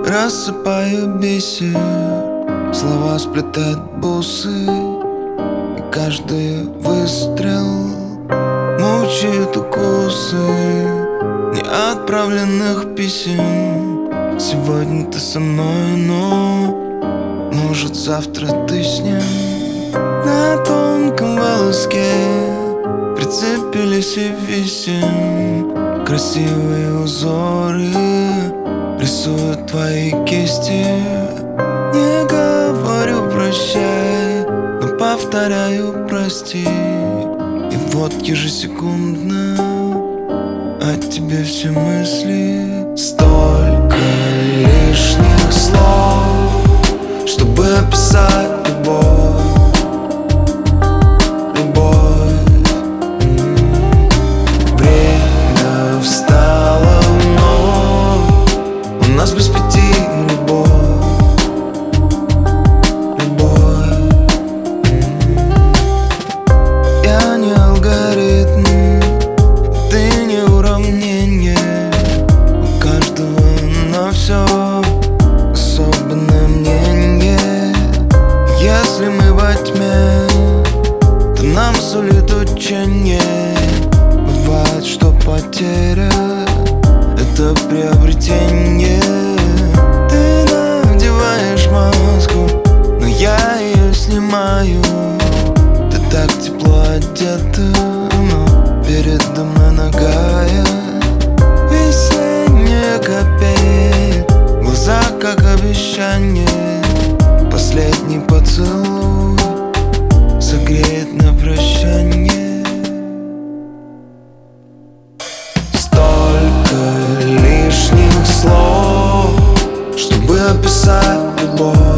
Рассыпаю бисер, слова сплетают бусы, и каждый выстрел мучает укусы неотправленных писем. Сегодня ты со мной, но может завтра ты с ним. На тонком волоске прицепились и висим. Красивые узоры рисуют твои кисти. Не говорю прощай, но повторяю прости. И вот ежесекундно о тебе все мысли. Столько лишних слов, чтобы описать любовь. Время встало вновь, у нас без пяти любовь. Я не алгоритм, ты не уравнение. У каждого на все особенное мнение. Если мы во тьме, то нам сулит учение. Бывает, что потеря — это приобретение. Ты надеваешь маску, но я ее снимаю. Ты так тепло одета, но передо мной нагая. Весенняя капель, глаза как обещание. Последний поцелуй согреет на прощание. Столько лишних слов, чтобы описать любовь.